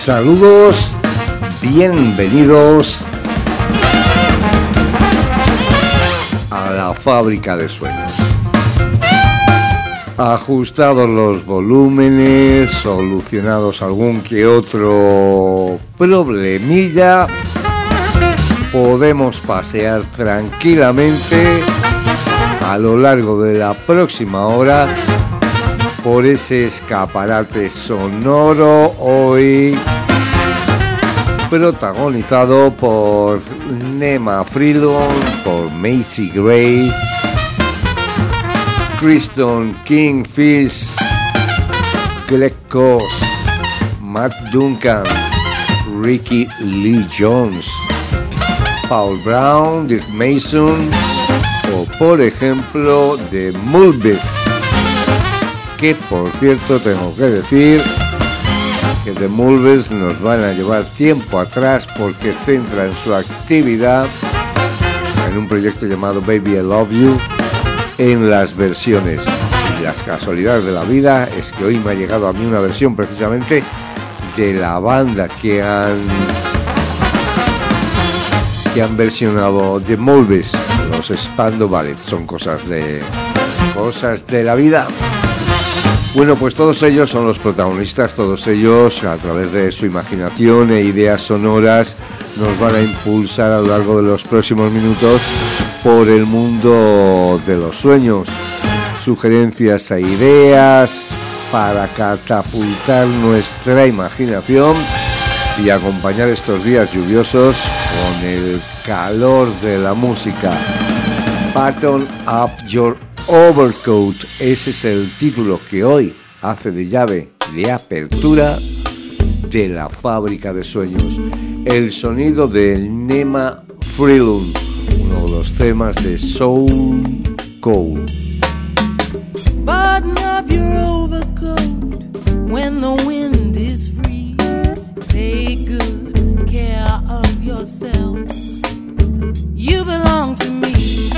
Saludos, bienvenidos a la fábrica de sueños. Ajustados los volúmenes, solucionados algún que otro problemilla, podemos pasear tranquilamente a lo largo de la próxima hora por ese escaparate sonoro, hoy protagonizado por Nema Freelon, por Macy Gray, Kristen Kingfish, Greg Koss, Matt Duncan, Ricky Lee Jones, Paul Brown, Dick Mason o por ejemplo The Mulvis, que por cierto tengo que decir que The Mulvis nos van a llevar tiempo atrás porque centran su actividad en un proyecto llamado Baby I Love You en las versiones. Y las casualidades de la vida es que hoy me ha llegado a mí una versión precisamente de la banda que han versionado The Mulvis, los Spandau Ballet. Son cosas de la vida. Bueno, pues todos ellos son los protagonistas, todos ellos a través de su imaginación e ideas sonoras nos van a impulsar a lo largo de los próximos minutos por el mundo de los sueños. Sugerencias e ideas para catapultar nuestra imaginación y acompañar estos días lluviosos con el calor de la música. Button Up Your Overcoat, ese es el título que hoy hace de llave de apertura de la fábrica de sueños. El sonido de Nema Freelon, uno de los temas de Soul Cold. Button up your overcoat when the wind is free. Take good care of yourself. You belong to me.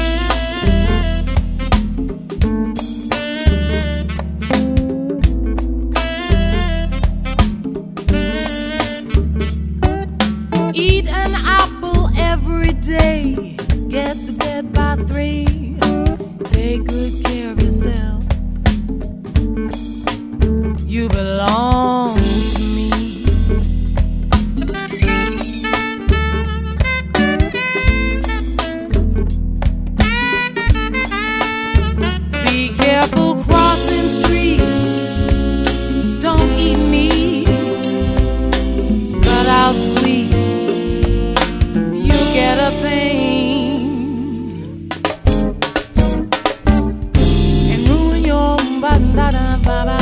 Eat an apple every day. Get to bed by 3. Take good care of yourself. You belong to me. Be careful crossing streets. Don't eat meat. Cut out sweets. You get a pain and ruin your ba-da-da-ba-ba.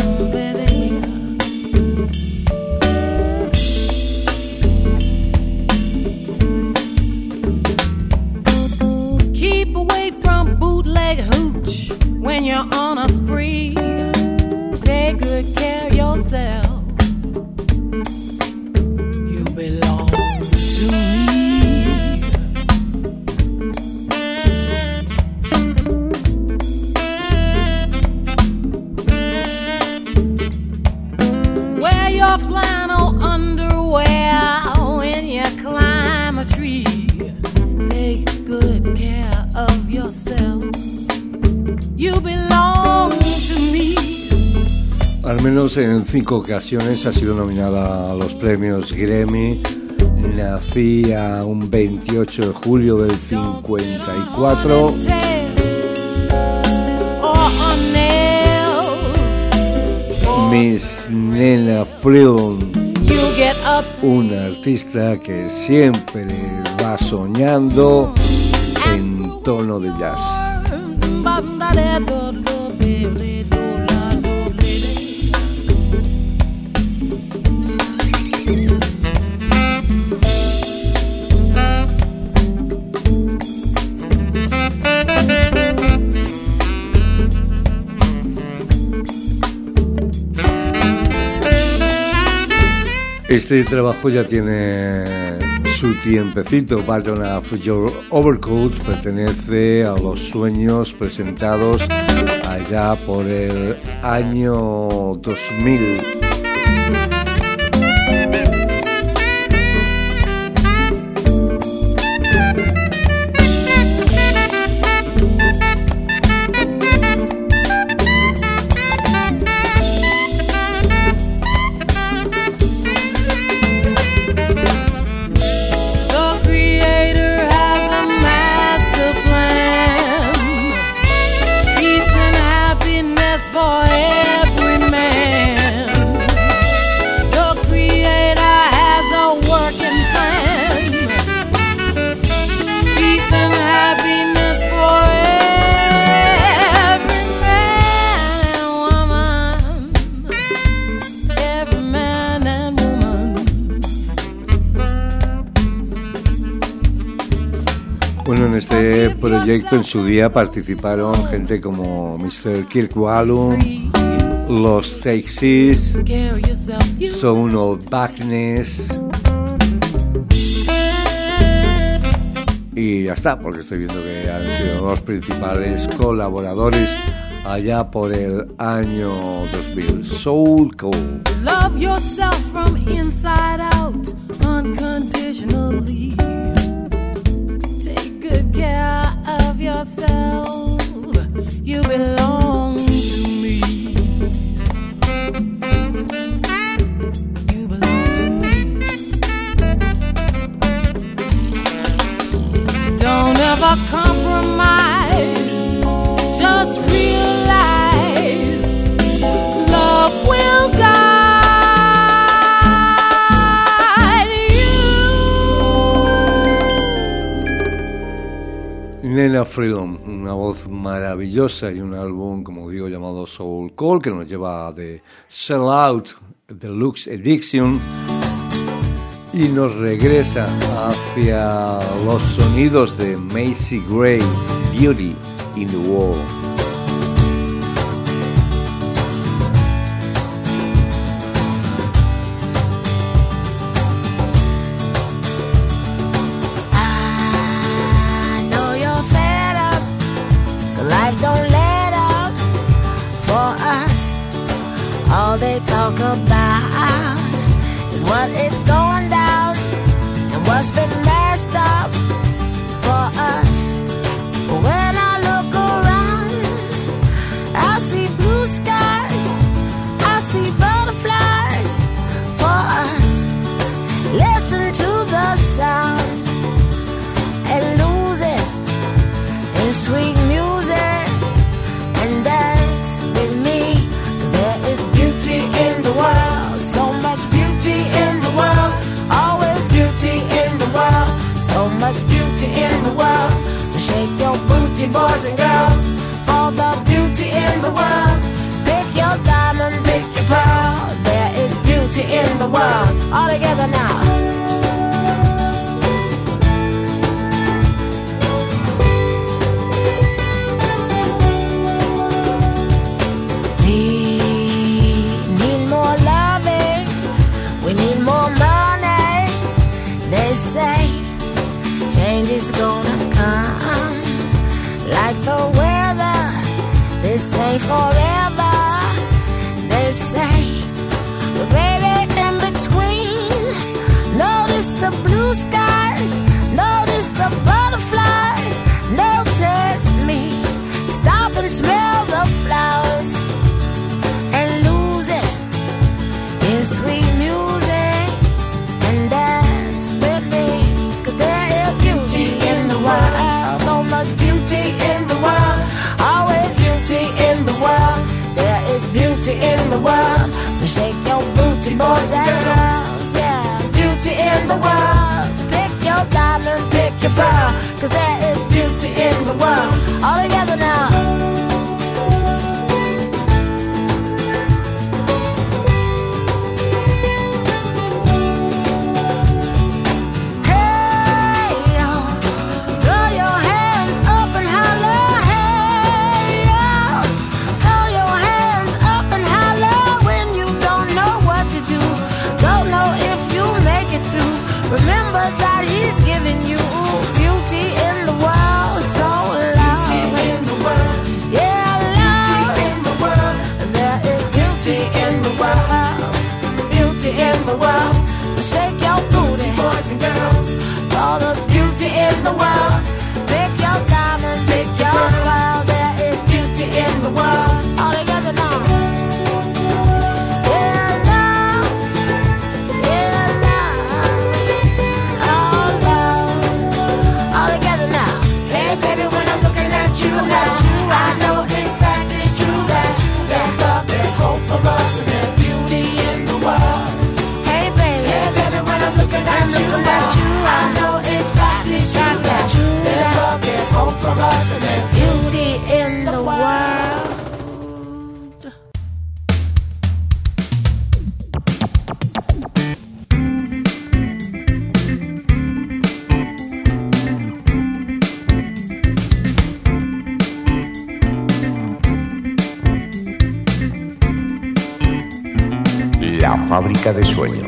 Keep away from bootleg hooch when you're on a spree. Take good care of yourself. You belong to me. Wear your flannel underwear when you climb a tree. Take good care of yourself. You belong to me. Al menos en 5 ocasiones ha sido nominada a los premios Grammy. Nacía un 28 de julio del 54. Miss Nema Freelon, una artista que siempre va soñando en tono de jazz. Este trabajo ya tiene su tiempecito. Button Up Your Overcoat pertenece a los sueños presentados allá por el año 2000. Bueno, en este proyecto en su día participaron gente como Mr. Kirk Whalum, los Take Six, Son of Darkness y ya está, porque estoy viendo que han sido los principales colaboradores allá por el año 2000. Soul Cold. Love yourself from inside out unconditionally. Take good care of yourself. You belong to me. You belong to me. Don't ever compromise. Just realize love will guide you. Nina Freedom, una voz maravillosa y un álbum, como digo, llamado Soul Call, que nos lleva de Sell Out Deluxe Edition y nos regresa hacia los sonidos de Macy Gray, Beauty in the World. I know you're fed up, 'cause life don't let up for us. All they talk about is what is going down and what's been messed up for us. When I look around, I see blue skies, I see butterflies for us. Listen to the sound and lose it in sweet music and dance with me. 'Cause there is beauty in the world, so much beauty in the world, always beauty in the world, so much beauty in the world. Shake your booty, boys and girls, for the beauty in the world. Pick your diamond, pick your pearl. There is beauty in the world. All together now. We need more loving. We need more money. They say change is gonna come like the weather. This ain't forever, they say. But baby, in between, notice the blue skies, notice the butterflies, notice me. Stop and smell the flowers and lose it in sweet music and dance with me. 'Cause there is beauty in the world, so much beauty in the world, always beauty in the world. There is beauty in the world, so shake your booty, boys and girls. Yeah, beauty in the world. Pick your diamond, pick your pearl, 'cause there is beauty in the world. All together now. Remember La fábrica de sueños.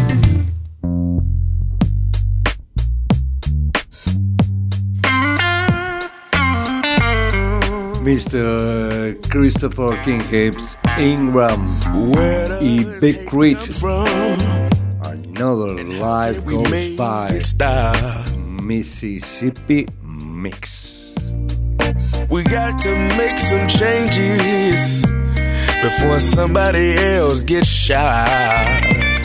Mr. Christopher King Hibbs, Ingram y Big Crit. Another Life Goes By. Mississippi Mix. We got to make some changes before somebody else gets shot.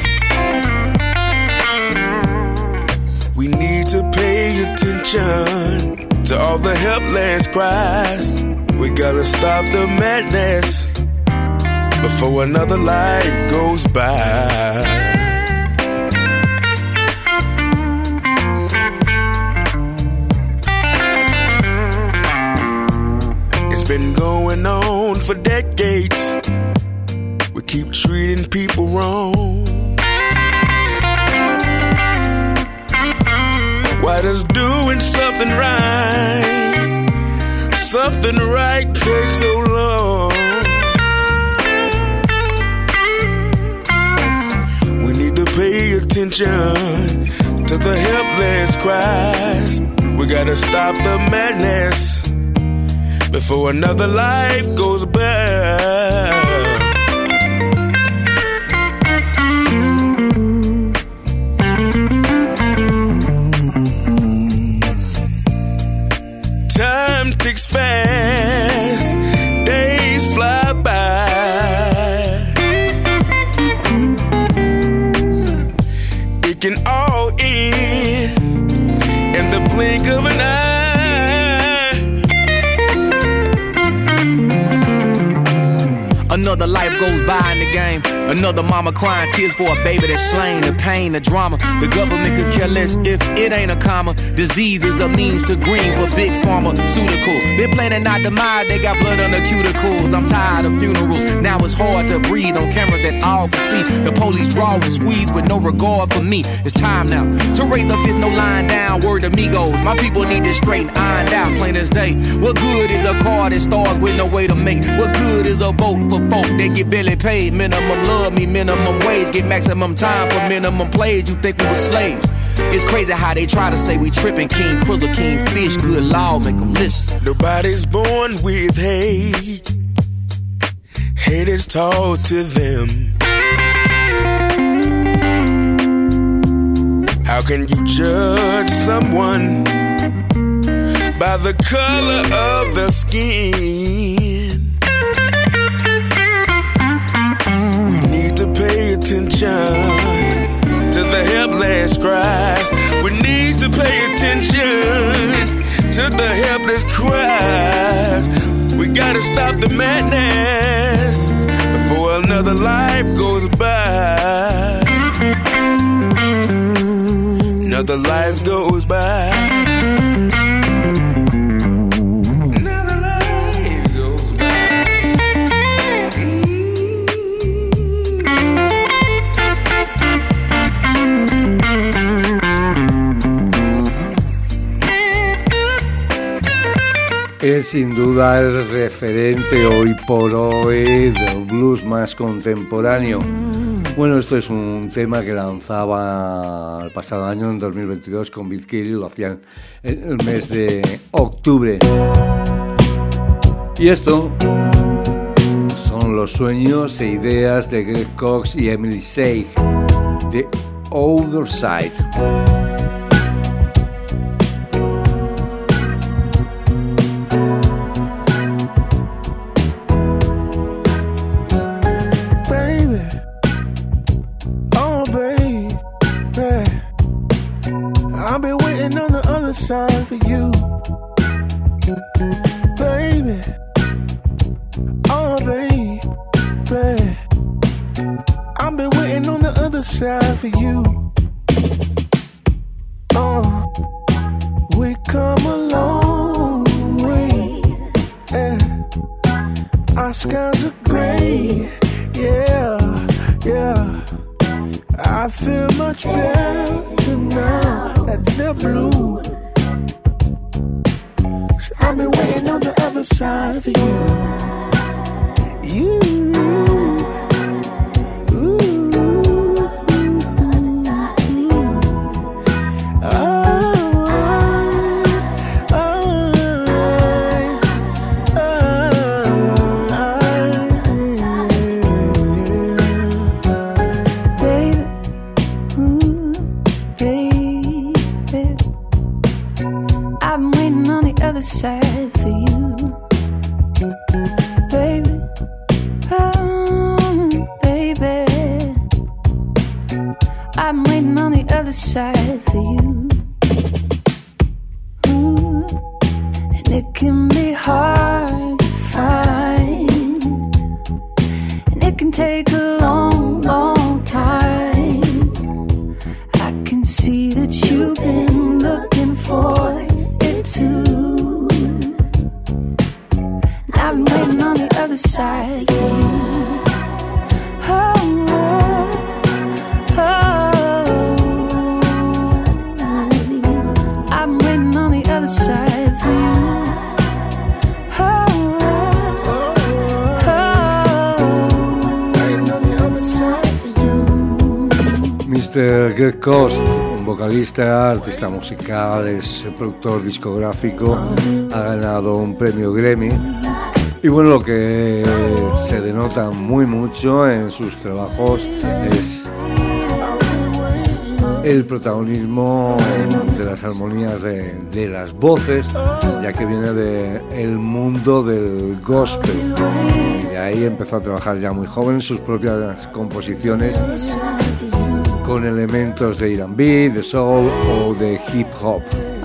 We need to pay attention to all the helpless cries. We gotta stop the madness before another life goes by. It's been going on for decades. We keep treating people wrong. Why does doing something right take so long? We need to pay attention to the helpless cries. We gotta stop the madness before another life goes by. Time ticks fast, days fly by. It can all end in the blink of an eye. Another life goes by in the game. Another mama crying tears for a baby that's slain. The pain, the drama. The government could care less if it ain't a comma. Disease is a means to green for big pharmaceutical. They're planning our demise. They got blood on the cuticles. I'm tired of funerals. Now it's hard to breathe on cameras that all can see. The police draw and squeeze with no regard for me. It's time now to raise the fist, no lying down. Word amigos. My people need this straight ironed out, plain as day. What good is a car that stars with no way to make? What good is a boat for folk that get barely paid? Minimum love me minimum wage, get maximum time for minimum plays. You think we were slaves? It's crazy how they try to say we tripping. King Krizzle, King Fish, good law, make them listen. Nobody's born with hate. Hate is taught to them. How can you judge someone by the color of the skin? We need to pay attention to the helpless cries. We need to pay attention to the helpless cries. We gotta stop the madness before another life goes by. Another life goes by. Es sin duda el referente hoy por hoy del blues más contemporáneo. Bueno, esto es un tema que lanzaba el pasado año, en 2022, con Beat Kill, lo hacían en el mes de octubre. Y esto son los sueños e ideas de Greg Cox y Emily Sage, The Other Side. For you, baby, oh baby, I've been waiting on the other side for you. We come a long way, yeah. Our skies are gray, yeah. I feel much better now that they're blue. I've been waiting on the other side for you. Ooh. other side for you, baby. Oh, baby, I'm waiting on the other side for you. Ooh, and it can be hard to find, and it can take a long, long time. I can see that you've been looking for it too. And I'm waiting on the other side for you. Oh, oh, I'm waiting on the other side for you. Mr. Greg Kost, un vocalista, artista musical, es productor discográfico, ha ganado un premio Grammy y bueno, lo que se denota muy mucho en sus trabajos es el protagonismo de las armonías de las voces, ya que viene del mundo del gospel y de ahí empezó a trabajar ya muy joven en sus propias composiciones con elementos de R&B, de soul o de hip hop.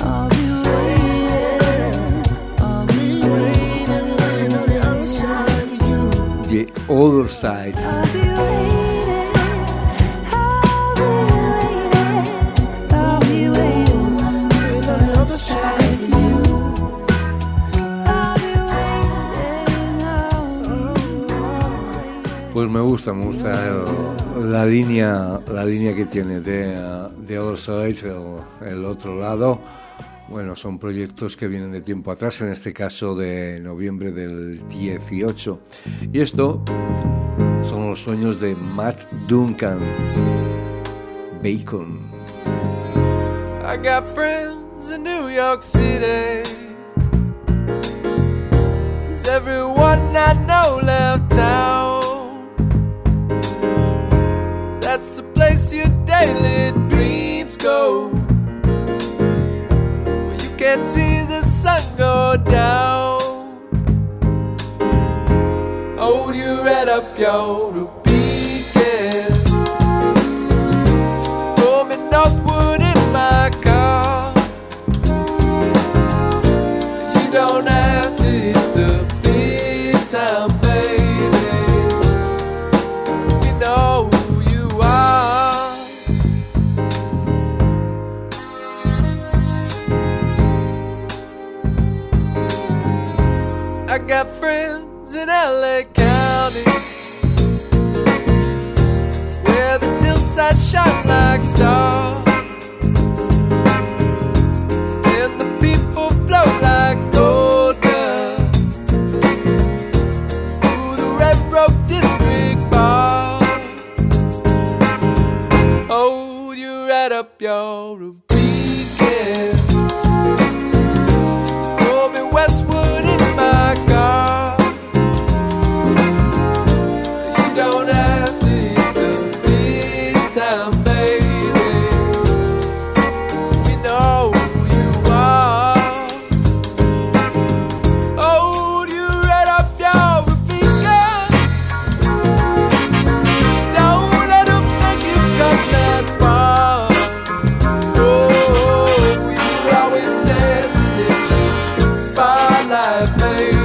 The Other Side. Pues me gusta la línea que tiene de Other Side, el otro lado. Bueno, son proyectos que vienen de tiempo atrás, en este caso de noviembre del 18. Y esto son los sueños de Matt Duncan, Bacon. I got friends in New York City, 'cause everyone I know left town. That's the place your daily dreams go, where you can't see the sun go down. Hold your head up, yo, to begin. Roaming northwood in my car. You don't have to hit the big time, baby. We know who you are. I got friends in LA County, where the hillsides shine like stars, and the people flow like gold dust through the Red Road District bar. Hold your head up, your weekend. Roll me westward in my car. You don't have to hit the big time, baby. We know who you are. Hold your head up, your weekend. Don't let 'em make you come that far. Oh, you always stand in the spotlight, baby.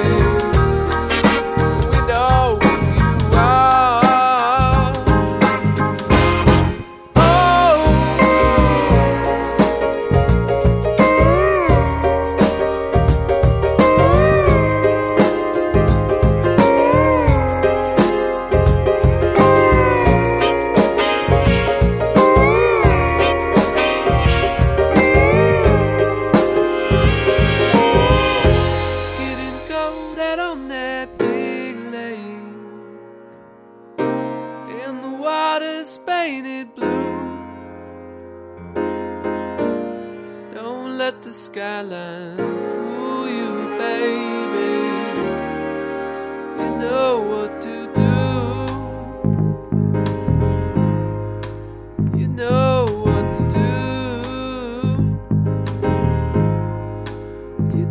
We know who you are. Oh, it's getting cold out on that big lake, and the water's painted blue. Don't let the skyline fool you, baby. You know what to do. You know what to do. You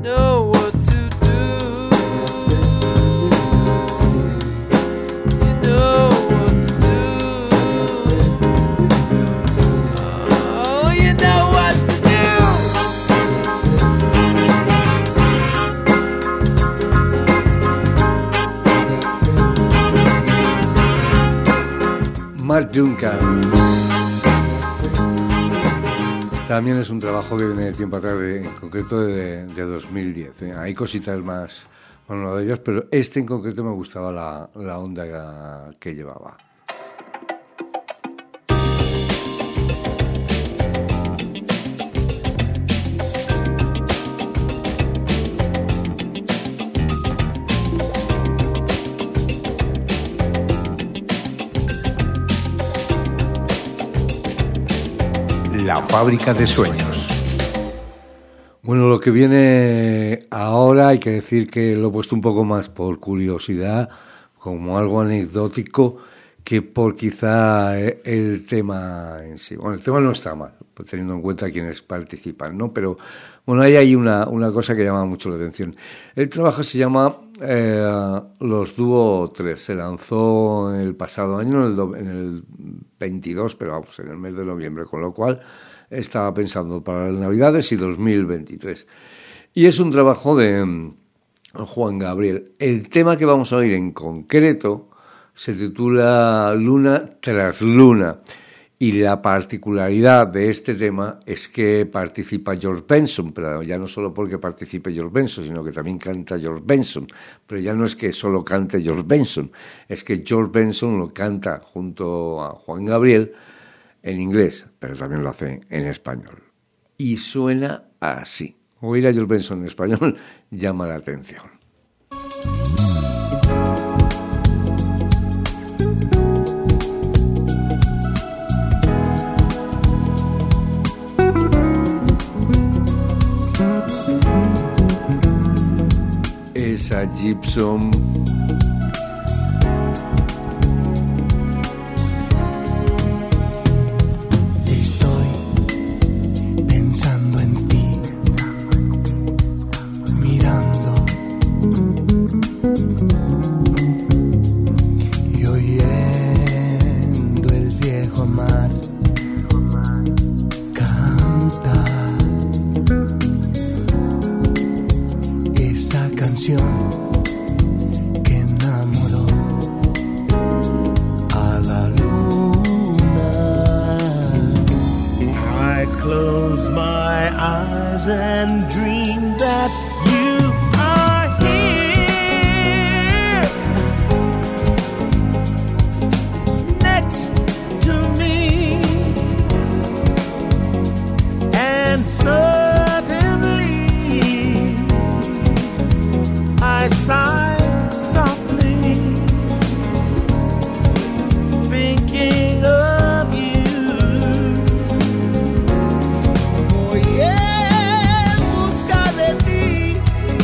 Mark Duncan. También es un trabajo que viene de tiempo atrás, en concreto de 2010. Hay cositas más, bueno, de ellas, pero este en concreto me gustaba la onda que llevaba. La fábrica de sueños. Bueno, lo que viene ahora hay que decir que lo he puesto un poco más por curiosidad, como algo anecdótico, que por quizá el tema en sí. Bueno, el tema no está mal, teniendo en cuenta quienes participan, ¿no? Pero bueno, ahí hay una cosa que llama mucho la atención. El trabajo se llama Los Dúo 3. Se lanzó el pasado año, en el 22, pero vamos, en el mes de noviembre, con lo cual estaba pensando para las Navidades y 2023. Y es un trabajo de Juan Gabriel. El tema que vamos a oír en concreto se titula Luna tras Luna. Y la particularidad de este tema es que participa George Benson, pero ya no solo porque participe George Benson, sino que también canta George Benson. Pero ya no es que solo cante George Benson, es que George Benson lo canta junto a Juan Gabriel en inglés, pero también lo hace en español. Y suena así. Oír a George Benson en español llama la atención. Esa Gibson. Estoy pensando en ti, mirando y oyendo el viejo mar cantar esa canción que enamoró a la luna. I close my eyes and dream that you are here next to me, and suddenly I sigh softly, thinking of you. Voy en busca de ti,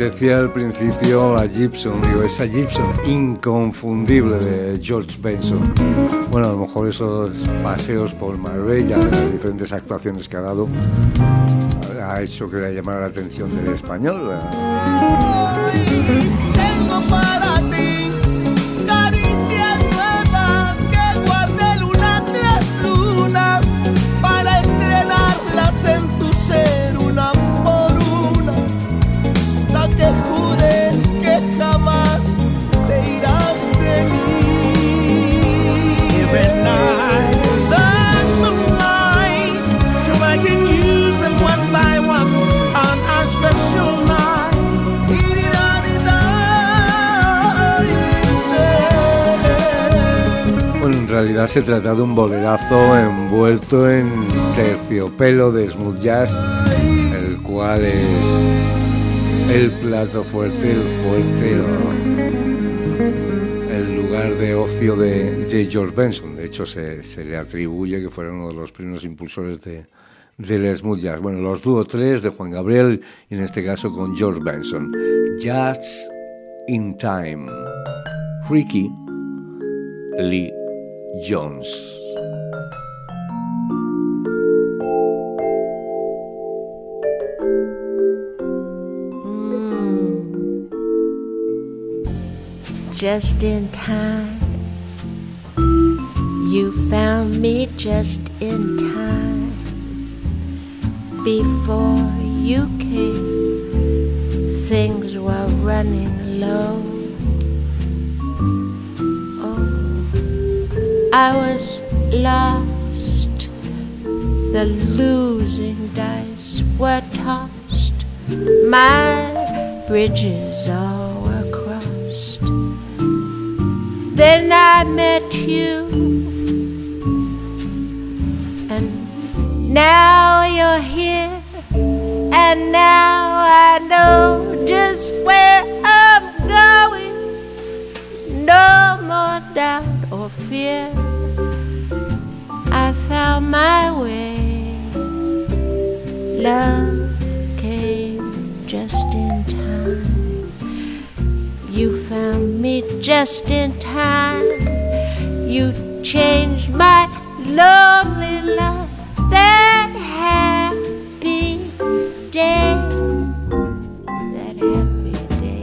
Decía al principio la Gibson, digo, esa Gibson inconfundible de George Benson. Bueno, a lo mejor esos paseos por Marbella, de las diferentes actuaciones que ha dado, ha hecho que le llamara la atención del español. Tengo para ti caricias nuevas que guardé luna tras luna para estrenarlas en tu ser una por una, hasta que jures que jamás te irás de mí. Every night, the moonlight, so I can use them one by one on our special night. Bueno, en realidad se trata de un bolerazo envuelto en terciopelo de smooth jazz, el cual es el plato fuerte, el lugar de ocio de George Benson. De hecho, se le atribuye que fuera uno de los primeros impulsores del smooth jazz. Bueno, los dúo 3 de Juan Gabriel, y en este caso con George Benson. Jazz in Time. Ricky Lee Jones. Just in time, you found me just in time. Before you came, things were running low. I was lost, the losing dice were tossed, my bridges all were crossed. Then I met you, and now you're here, and now I know just where I'm going. No more doubt or fear, I found my way. Love came just in time. You found me just in time. You changed my lonely life. That happy day, that happy day.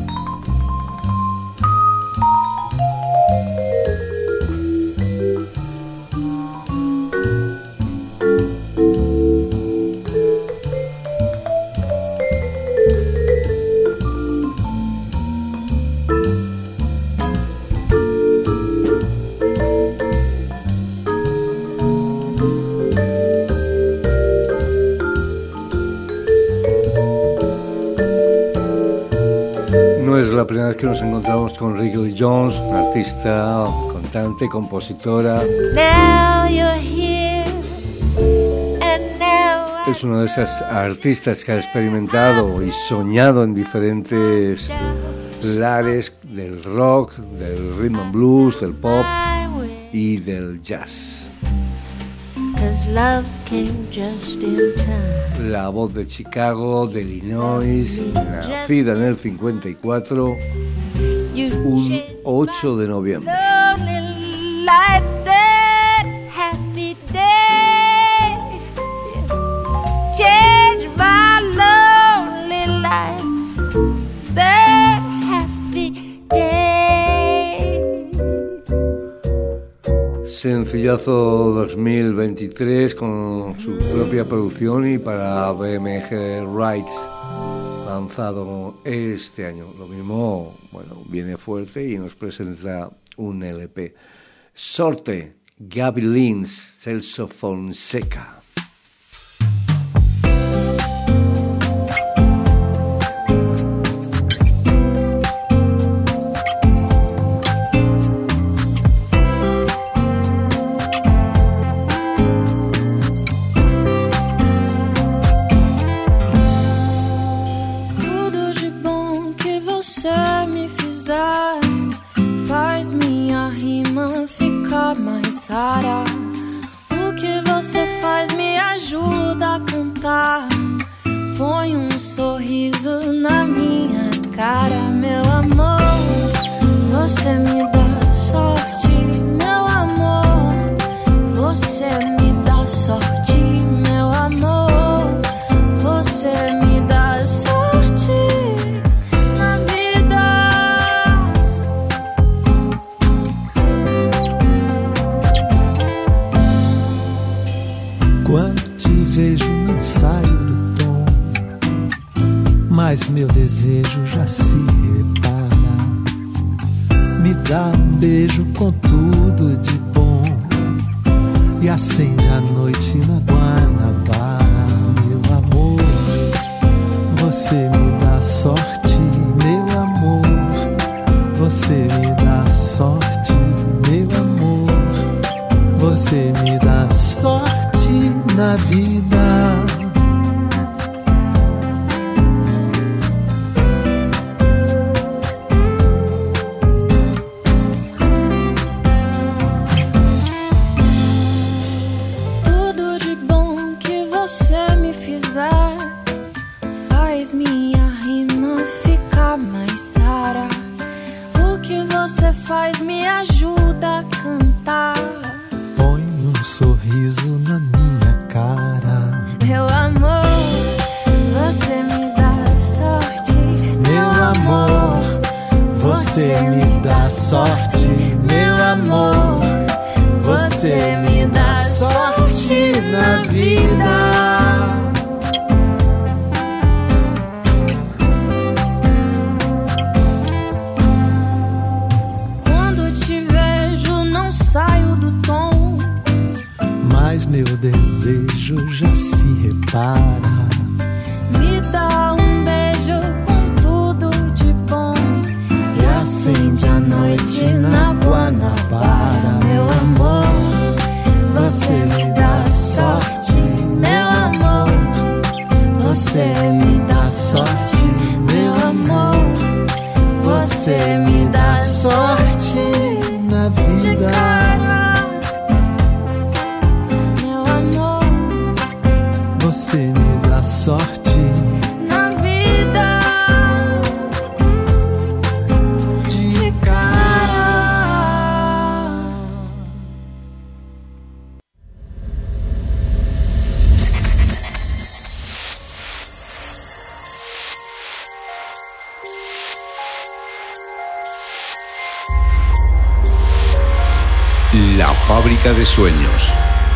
La primera vez que nos encontramos con Ricky Lee Jones, una artista, cantante, compositora. Es una de esas artistas que ha experimentado y soñado en diferentes lares del rock, del rhythm and blues, del pop y del jazz. La voz de Chicago, de Illinois, nacida en el 54, un 8 de noviembre. Sencillazo 2023 con su propia producción y para BMG Rights, lanzado este año. Lo mismo, bueno, viene fuerte y nos presenta un LP. Sorte, Gaby Lins, Celso Fonseca. O que você faz me ajuda a cantar. põe um sorriso na minha cara, meu amor. Você me dá sorte, meu amor. Você me dá sorte, meu amor. Você me dá sorte na vida. Quando te vejo não saio do tom, mas meu desejo já se repara. Me dá um beijo com tudo de bom e acende a noite na Guanabara. Meu amor, você me dá sorte, meu amor. Você me dá sorte, meu amor. Você me dá sorte na vida. Faz me ajuda a cantar. Põe um sorriso na minha cara. Meu amor, você me dá sorte. Meu amor, você me dá sorte. Meu amor, você me dá sorte na vida. Mas meu desejo já se repara. Me dá um beijo com tudo de bom e acende a noite na Guanabara. Meu amor, você me dá sorte, meu amor. Você me dá sorte, meu amor. Você me dá sorte na vida. Você me dá sorte na vida de cara. La fábrica de sueños.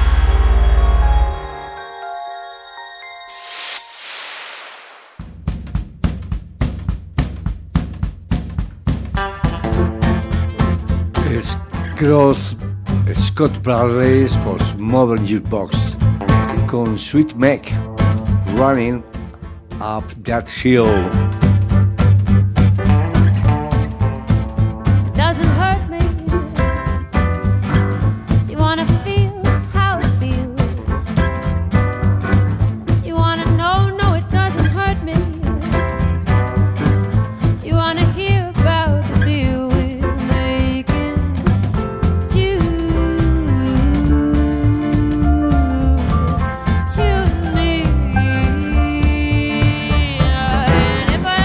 Scott Brothers Postmodern Jukebox con Sweet Mac, Running Up That Hill. Doesn't hurt me. You wanna feel how it feels. You wanna know, no, it doesn't hurt me. You wanna hear about the deal we're making. And if I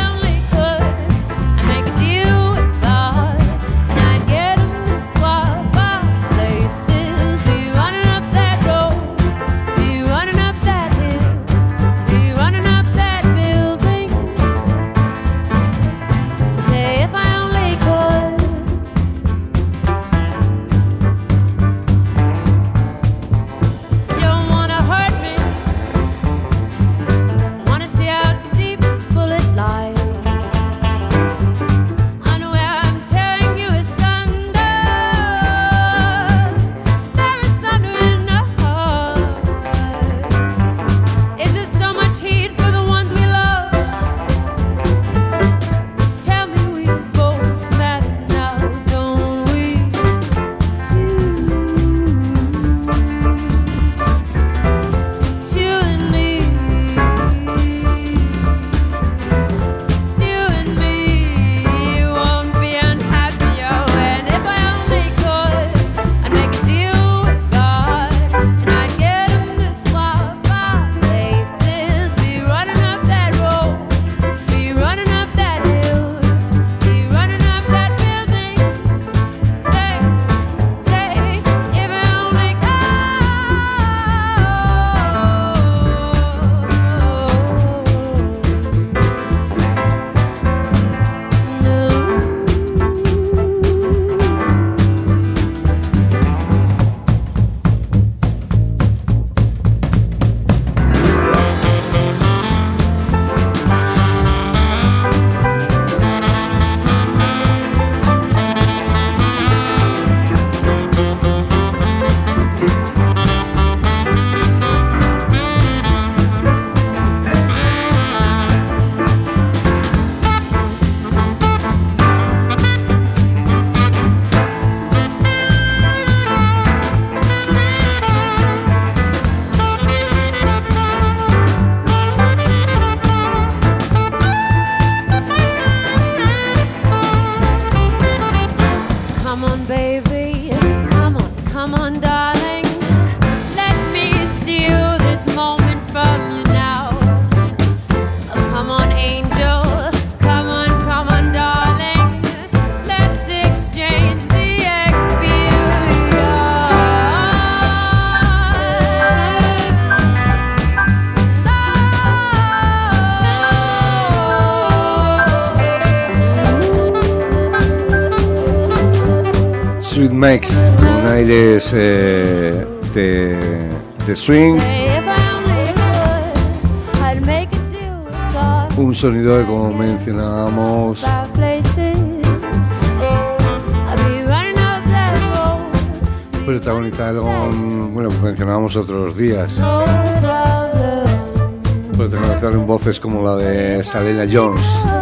on, baby. Come on, darling. Let me steal this moment from you now. Come on, angel. Come on, darling. Let's exchange the Sweet Max, con aires de swing, un sonido que, como mencionábamos, protagonizado con, bueno, mencionábamos otros días, protagonizado en voces como la de Selena Jones.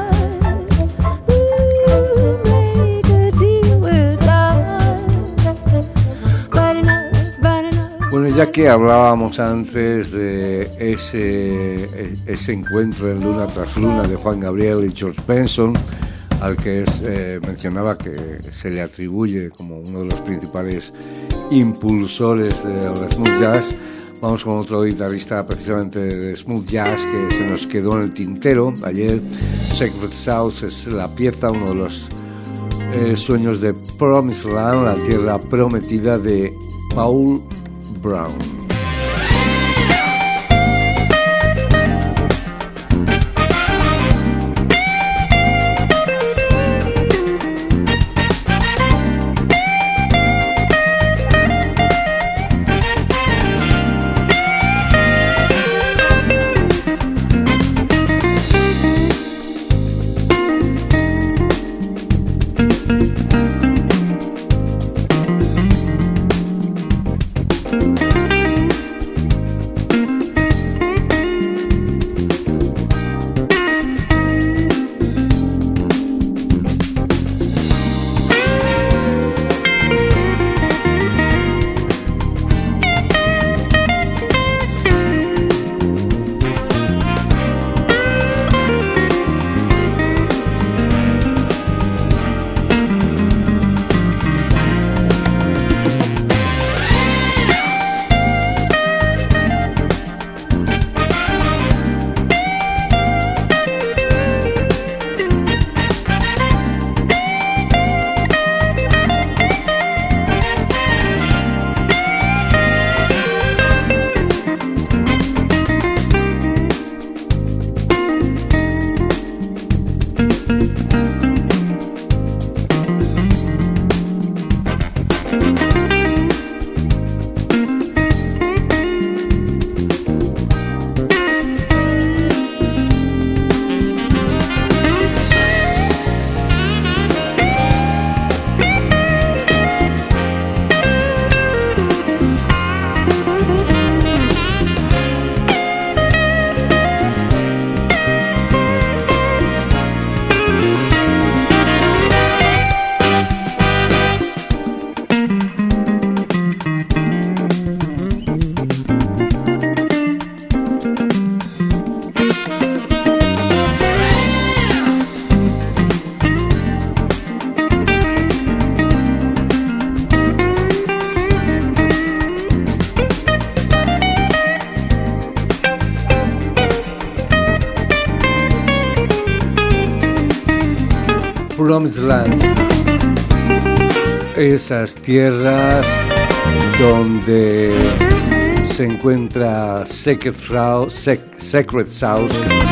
Bueno, ya que hablábamos antes de ese encuentro en Luna tras Luna de Juan Gabriel y George Benson, al que mencionaba que se le atribuye como uno de los principales impulsores del smooth jazz, vamos con otro guitarrista precisamente de smooth jazz que se nos quedó en el tintero ayer. Sacred South es la pieza, uno de los sueños de Promised Land, la tierra prometida de Paul Brown. Promised Land, esas tierras donde se encuentra Sacred South.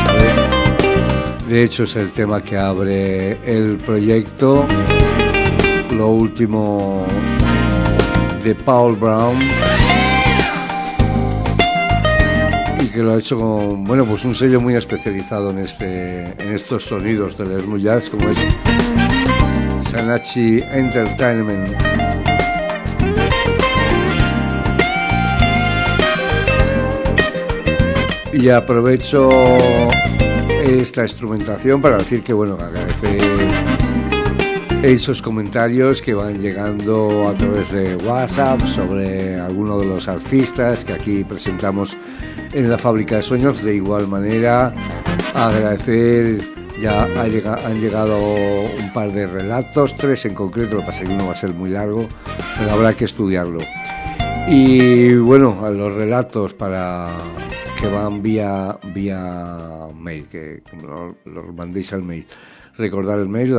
De hecho es el tema que abre el proyecto, lo último de Paul Brown, y que lo ha hecho con, bueno, pues un sello muy especializado en estos sonidos del smooth jazz, como es Sanachi Entertainment. Y aprovecho esta instrumentación para decir que, bueno, agradecer esos comentarios que van llegando a través de WhatsApp sobre algunos de los artistas que aquí presentamos en la Fábrica de Sueños. De igual manera, agradecer Ya han llegado un par de relatos, 3 en concreto, lo que pasa es que uno va a ser muy largo, pero habrá que estudiarlo. Y bueno, a los relatos que van vía mail, que los mandéis al mail. Recordar el mail,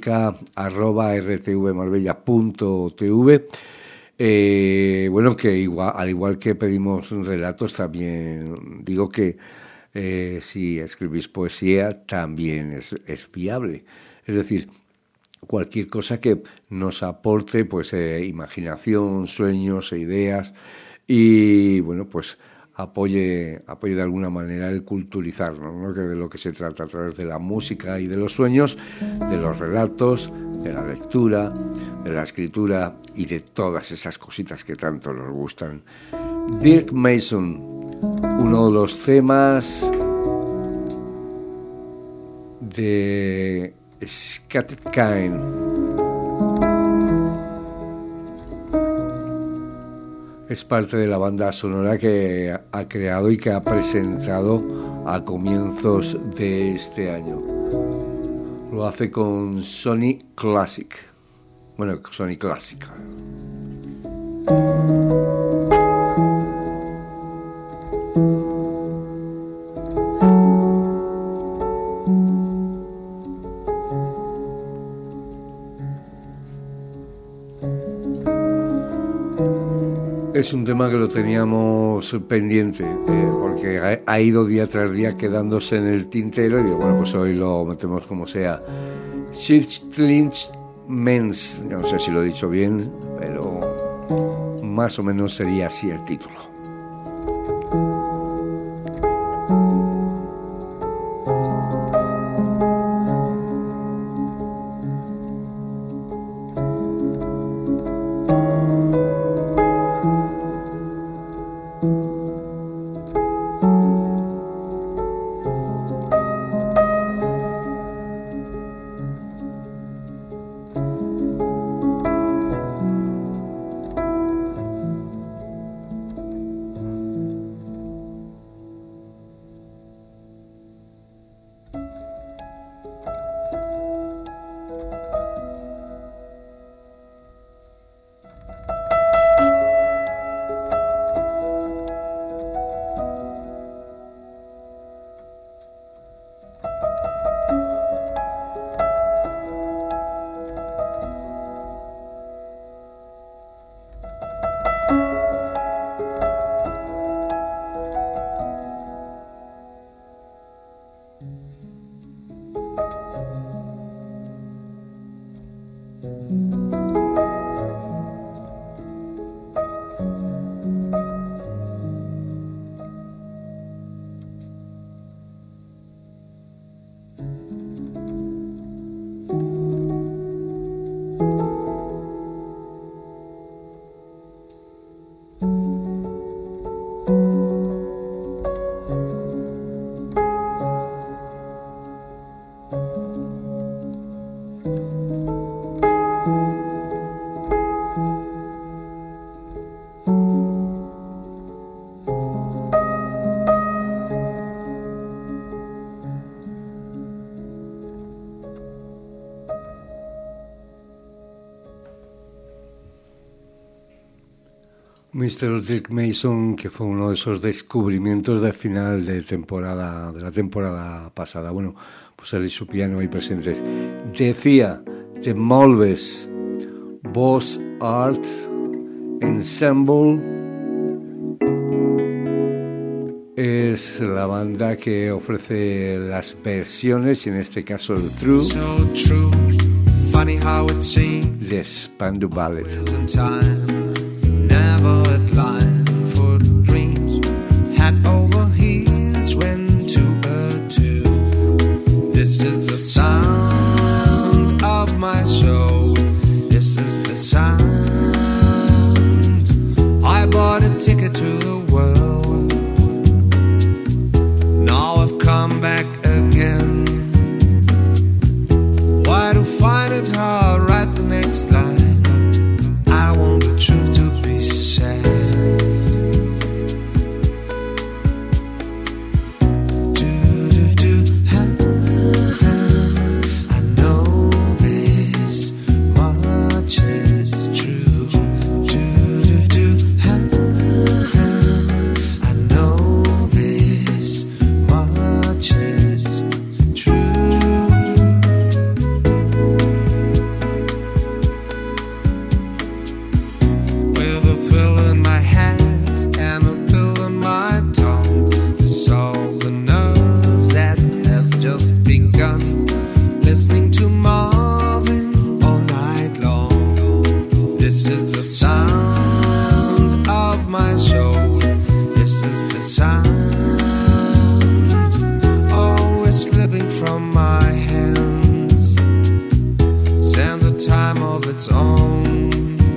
lafábrica@rtvmarbella.tv. Bueno, que al igual que pedimos relatos, también digo que si escribís poesía también es viable. Es decir, cualquier cosa que nos aporte pues imaginación, sueños e ideas y bueno, pues apoye de alguna manera el culturizarnos, ¿no? Que de lo que se trata a través de la música y de los sueños, de los relatos, de la lectura, de la escritura y de todas esas cositas que tanto nos gustan. Dirk Mason, uno de los temas de Scattered Kind. Es parte de la banda sonora que ha creado y que ha presentado a comienzos de este año. Lo hace con Sony Classic. Bueno, Sony Clásica. Es un tema que lo teníamos pendiente, porque ha ido día tras día quedándose en el tintero y digo, bueno, pues hoy lo metemos como sea. Shiftlings Mens, no sé si lo he dicho bien, pero más o menos sería así el título. Mr. Dirk Mason, que fue uno de esos descubrimientos del final de la temporada pasada. Bueno, pues él y su piano ahí presentes. Decía, The Malves Boss Art Ensemble es la banda que ofrece las versiones, y en este caso el True, de Spandau Ballet. Never had lined for dreams, hat over heels, went to a tune. This is the sound of my soul. This is the sound. I bought a ticket to the world. Now I've come back again. Why to find it hard? Write the next line. I want the truth to be said. time of its own.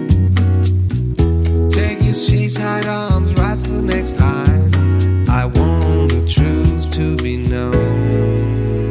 Take your seaside arms, right for the next line. I want the truth to be known.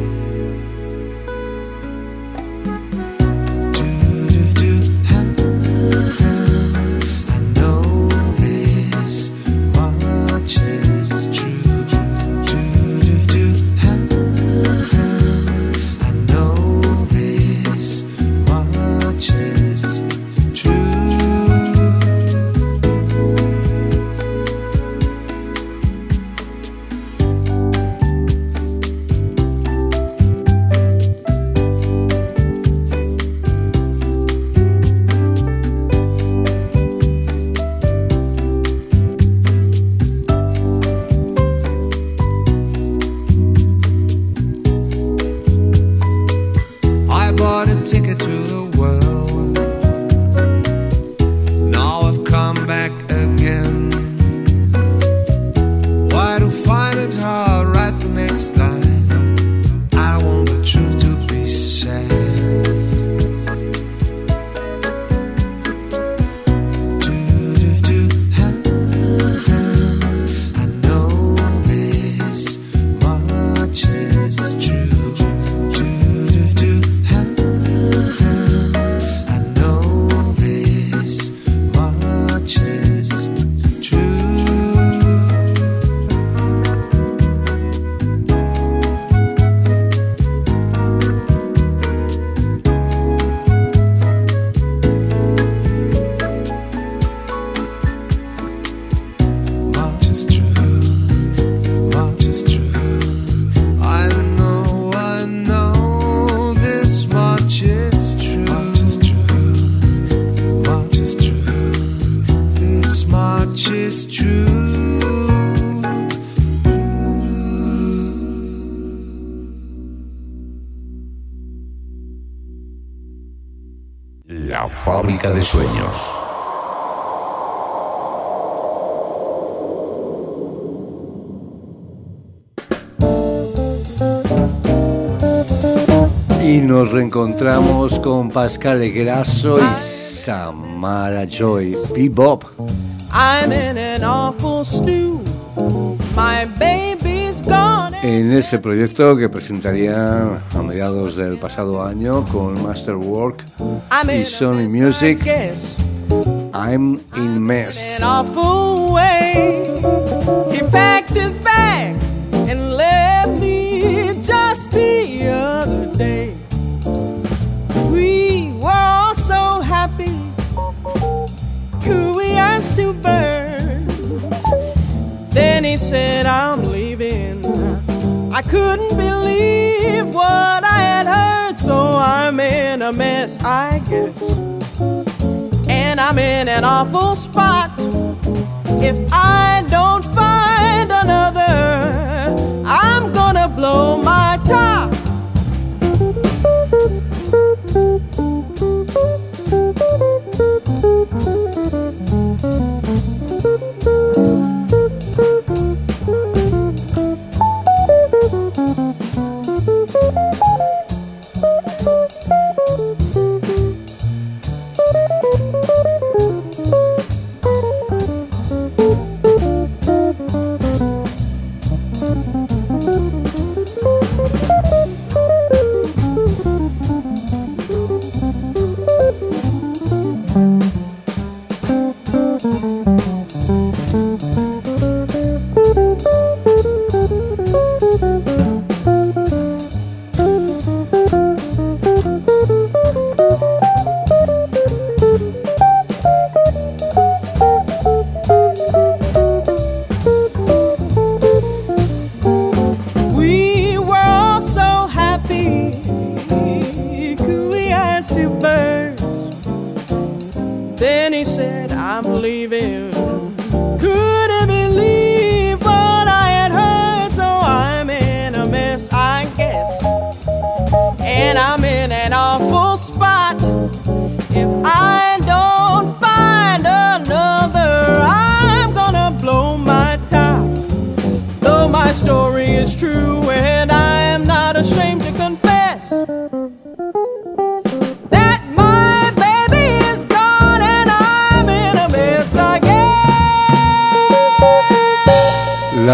La fábrica de sueños. Y nos reencontramos con Pascal Grasso y Samara Joy, Bebop. I'm in an awful stew. My baby's gone. En ese proyecto que presentarían a mediados del pasado año con Masterwork y Sony Music, I'm in Mess. An awful way. He packed his bag and left me just the other day. We were all so happy. Could we ask two birds? Then he said, I'm leaving. I couldn't believe what I had heard, so I'm in a mess, I guess. And I'm in an awful spot. If I don't find another, I'm gonna blow my top. That my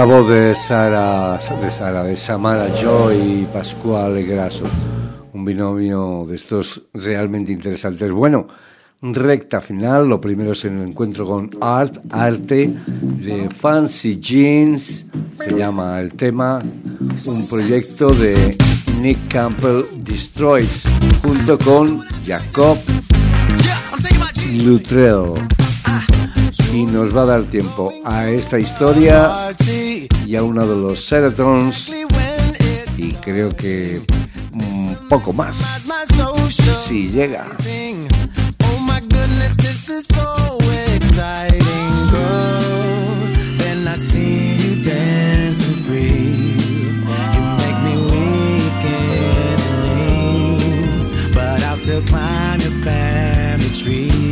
voz de Samara Joy y Pascual Grasso, un binomio de estos realmente interesantes. Bueno, recta final, lo primero es el encuentro con Arte de Fancy Jeans, se llama el tema, un proyecto de Nick Campbell Destroys, junto con Jacob Luttrell. Y nos va a dar tiempo a esta historia y a uno de los Serotones, y creo que un poco más, si llega. Oh my goodness, this is so exciting, girl. Then I see you dancing free. You make me weak in the knees, but I'll still climb your family tree.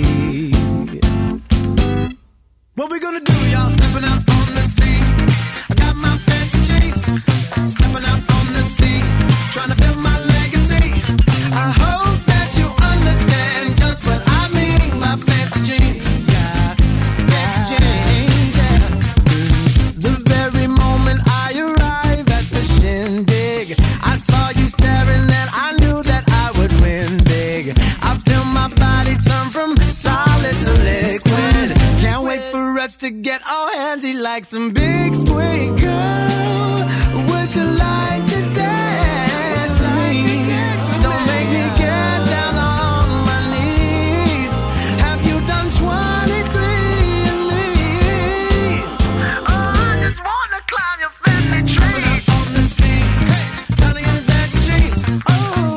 What we gonna do, y'all? Stepping up on the scene. I got my fancy chase. Stepping up on the scene. Trying to build my legacy. I hope that you understand just what I mean by fancy jeans. Yeah, fancy jeans, yeah. The very moment I arrived at the shindig, I saw you staring and I knew that I would win big. I feel my body turn from solid to liquid. Can't wait for us to get all handsy like some big squid. Girl, would you like to dance with me? Don't make me get down on my knees. Have you done 23 and me? Oh, I just wanna climb your family tree. On the scene, hey, gotta get fancy jeans. Oh,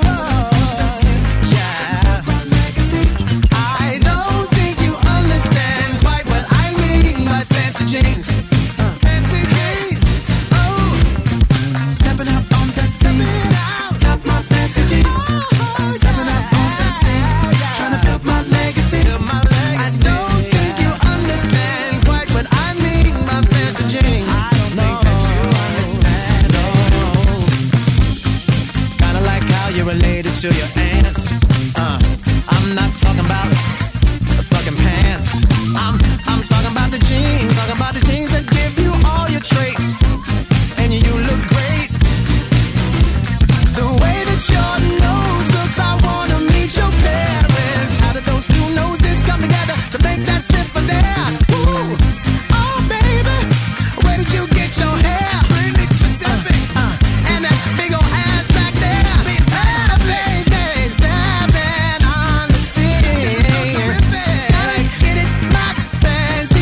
yeah. I don't think you understand quite what I mean by fancy jeans. Fancy jeans. Oh, stepping up on the scene. Got my fancy jeans. Stepping up on the scene. Trying to build my legacy. I don't think you understand quite what I mean by fancy jeans. I don't think that you understand. Oh, kinda like how you're related to your aunts. I'm not talking about the fucking pants. I'm talking about the jeans. Talking about the jeans that give you all your traits, and you look great. The way that your nose looks, I wanna meet your parents. How did those two noses come together to make that stiffer there? Ooh, oh baby, where did you get your hair? Extremely specific. And that big ol' ass back there. Hey, baby, stepping on the scene. Gotta get it, my fancy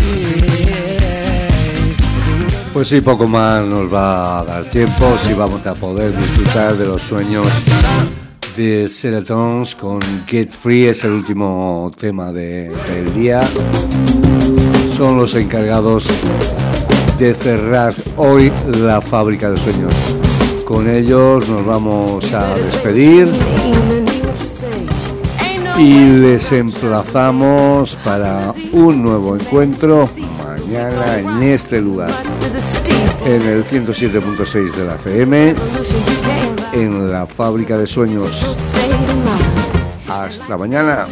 jeans. Pues sí, poco más nos va a dar tiempo, si vamos a poder disfrutar de los sueños de Serotones con Get Free, es el último tema del día. Son los encargados de cerrar hoy la fábrica de sueños. Con ellos nos vamos a despedir y les emplazamos para un nuevo encuentro mañana en este lugar, en el 107.6 de la FM, en la fábrica de sueños. Hasta mañana.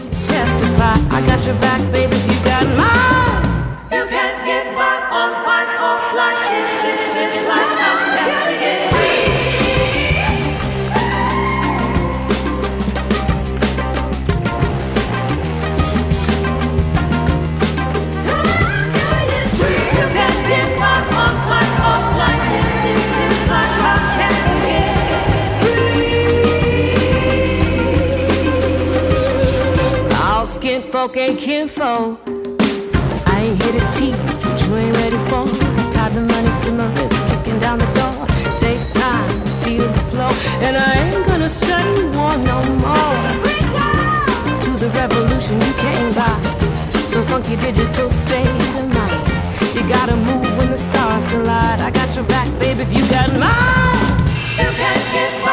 Folk ain't kinfolk. I ain't here to teach what you ain't ready for. Tied the money to my wrist, kicking down the door. Take time, feel the flow, and I ain't gonna stay warm no more. To the revolution you came by, so funky digital state of mind. You gotta move when the stars collide. I got your back, baby, if you got mine. You can't get mine.